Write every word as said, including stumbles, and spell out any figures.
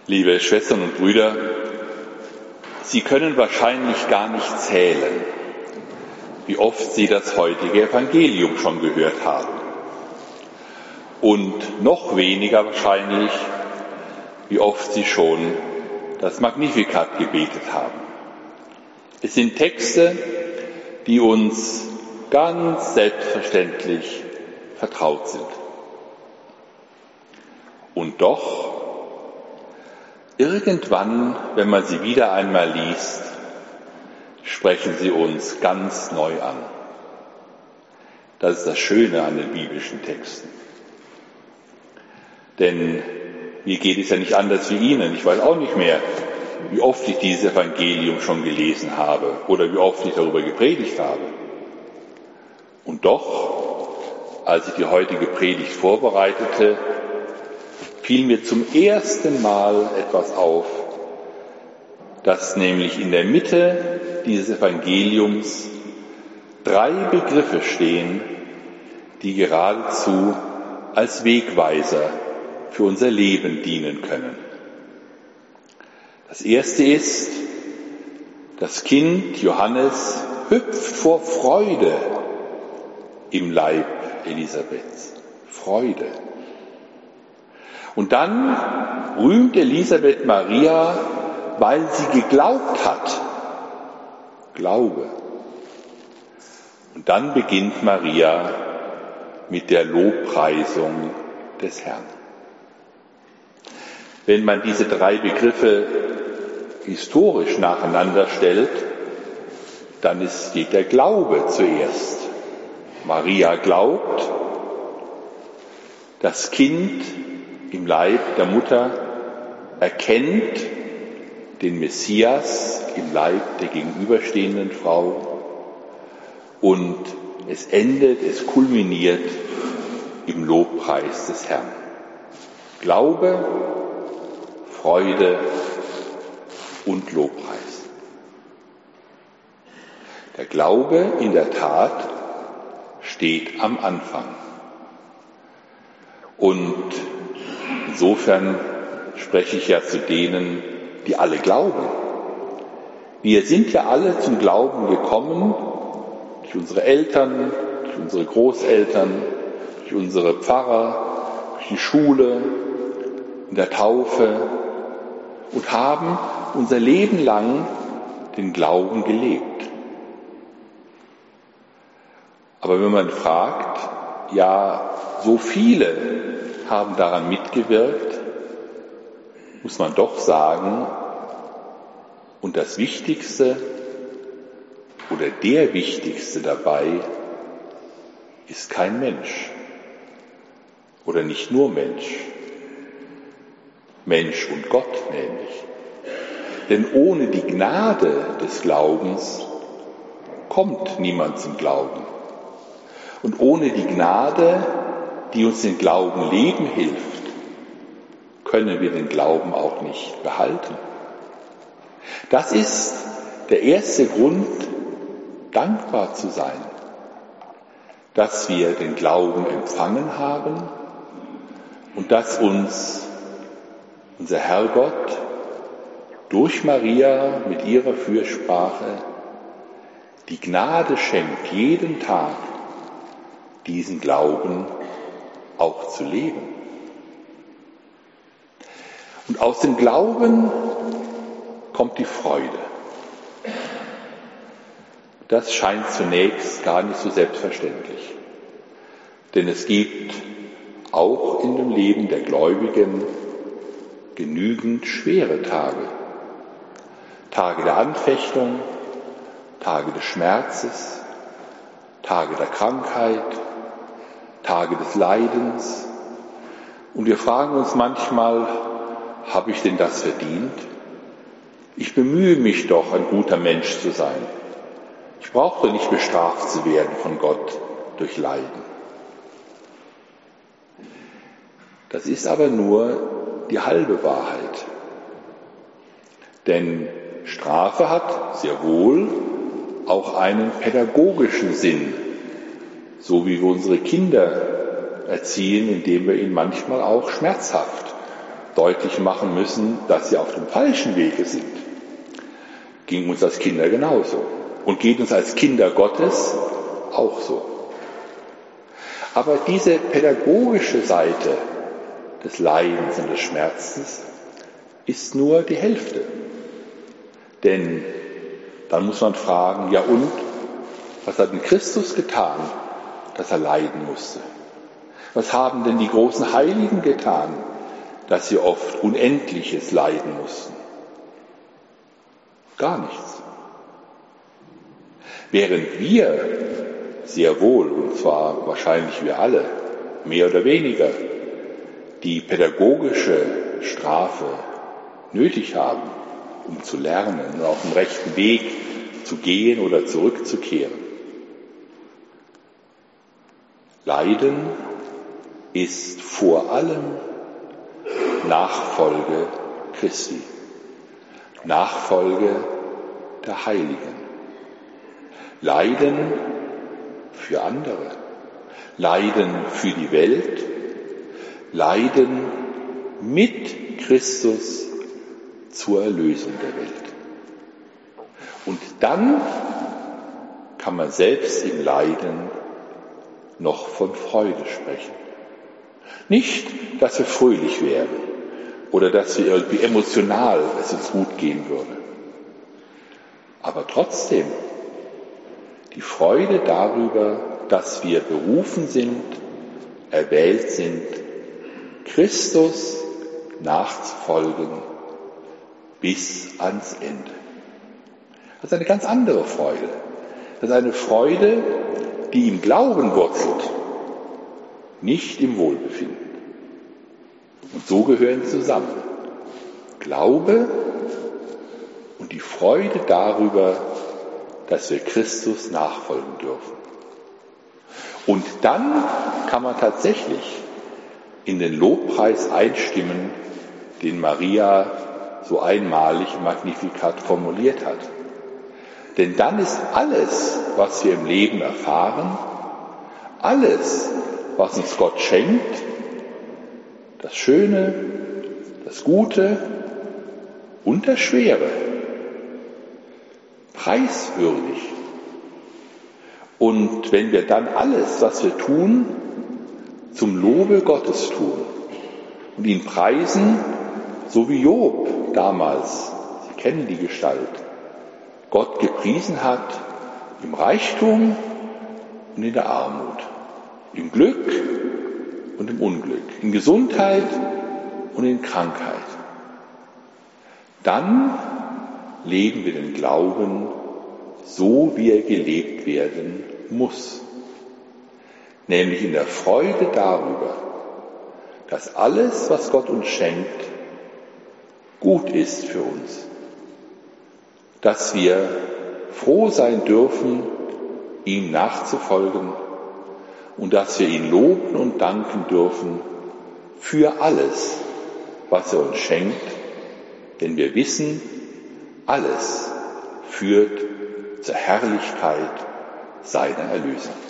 Liebe Schwestern und Brüder, Sie können wahrscheinlich gar nicht zählen, wie oft Sie das heutige Evangelium schon gehört haben. Und noch weniger wahrscheinlich, wie oft Sie schon das Magnificat gebetet haben. Es sind Texte, die uns ganz selbstverständlich vertraut sind. Und doch, irgendwann, wenn man sie wieder einmal liest, sprechen sie uns ganz neu an. Das ist das Schöne an den biblischen Texten. Denn mir geht es ja nicht anders wie Ihnen. Ich weiß auch nicht mehr, wie oft ich dieses Evangelium schon gelesen habe oder wie oft ich darüber gepredigt habe. Und doch, als ich die heutige Predigt vorbereitete, fiel mir zum ersten Mal etwas auf, dass nämlich in der Mitte dieses Evangeliums drei Begriffe stehen, die geradezu als Wegweiser für unser Leben dienen können. Das erste ist, das Kind Johannes hüpft vor Freude im Leib Elisabeths. Freude. Und dann rühmt Elisabeth Maria, weil sie geglaubt hat. Glaube. Und dann beginnt Maria mit der Lobpreisung des Herrn. Wenn man diese drei Begriffe historisch nacheinander stellt, dann ist, steht der Glaube zuerst. Maria glaubt, das Kind im Leib der Mutter erkennt den Messias im Leib der gegenüberstehenden Frau und es endet, es kulminiert im Lobpreis des Herrn. Glaube, Freude und Lobpreis. Der Glaube in der Tat steht am Anfang. Und insofern spreche ich ja zu denen, die alle glauben. Wir sind ja alle zum Glauben gekommen, durch unsere Eltern, durch unsere Großeltern, durch unsere Pfarrer, durch die Schule, in der Taufe und haben unser Leben lang den Glauben gelebt. Aber wenn man fragt, ja, so viele haben daran mitgewirkt, muss man doch sagen, und das Wichtigste oder der Wichtigste dabei ist kein Mensch oder nicht nur Mensch, Mensch und Gott nämlich. Denn ohne die Gnade des Glaubens kommt niemand zum Glauben. Und ohne die Gnade, die uns den Glauben leben hilft, können wir den Glauben auch nicht behalten. Das ist der erste Grund, dankbar zu sein, dass wir den Glauben empfangen haben und dass uns unser Herrgott durch Maria mit ihrer Fürsprache die Gnade schenkt, jeden Tag diesen Glauben auch zu leben. Und aus dem Glauben kommt die Freude. Das scheint zunächst gar nicht so selbstverständlich. Denn es gibt auch in dem Leben der Gläubigen genügend schwere Tage. Tage der Anfechtung, Tage des Schmerzes, Tage der Krankheit, Tage des Leidens. Und wir fragen uns manchmal, habe ich denn das verdient? Ich bemühe mich doch, ein guter Mensch zu sein. Ich brauche doch nicht bestraft zu werden von Gott durch Leiden. Das ist aber nur die halbe Wahrheit. Denn Strafe hat sehr wohl auch einen pädagogischen Sinn, so wie wir unsere Kinder erziehen, indem wir ihnen manchmal auch schmerzhaft deutlich machen müssen, dass sie auf dem falschen Wege sind. Ging uns als Kinder genauso und geht uns als Kinder Gottes auch so. Aber diese pädagogische Seite des Leidens und des Schmerzes ist nur die Hälfte. Denn dann muss man fragen, ja und, was hat denn Christus getan, dass er leiden musste? Was haben denn die großen Heiligen getan, dass sie oft Unendliches leiden mussten? Gar nichts. Während wir sehr wohl, und zwar wahrscheinlich wir alle, mehr oder weniger, die pädagogische Strafe nötig haben, um zu lernen und auf dem rechten Weg zu gehen oder zurückzukehren. Leiden ist vor allem Nachfolge Christi, Nachfolge der Heiligen. Leiden für andere, Leiden für die Welt, Leiden mit Christus zur Erlösung der Welt. Und dann kann man selbst im Leiden noch von Freude sprechen. Nicht, dass wir fröhlich wären oder dass wir irgendwie emotional es uns gut gehen würde. Aber trotzdem die Freude darüber, dass wir berufen sind, erwählt sind, Christus nachzufolgen bis ans Ende. Das ist eine ganz andere Freude. Das ist eine Freude, die im Glauben wurzelt, nicht im Wohlbefinden. Und so gehören sie zusammen. Glaube und die Freude darüber, dass wir Christus nachfolgen dürfen. Und dann kann man tatsächlich in den Lobpreis einstimmen, den Maria so einmalig im Magnificat formuliert hat. Denn dann ist alles, was wir im Leben erfahren, alles, was uns Gott schenkt, das Schöne, das Gute und das Schwere, preiswürdig. Und wenn wir dann alles, was wir tun, zum Lobe Gottes tun und ihn preisen, so wie Job damals, Sie kennen die Gestalt, Gott gepriesen hat im Reichtum und in der Armut, im Glück und im Unglück, in Gesundheit und in Krankheit. Dann leben wir den Glauben so, wie er gelebt werden muss. Nämlich in der Freude darüber, dass alles, was Gott uns schenkt, gut ist für uns. Dass wir froh sein dürfen, ihm nachzufolgen und dass wir ihn loben und danken dürfen für alles, was er uns schenkt, denn wir wissen, alles führt zur Herrlichkeit seiner Erlösung.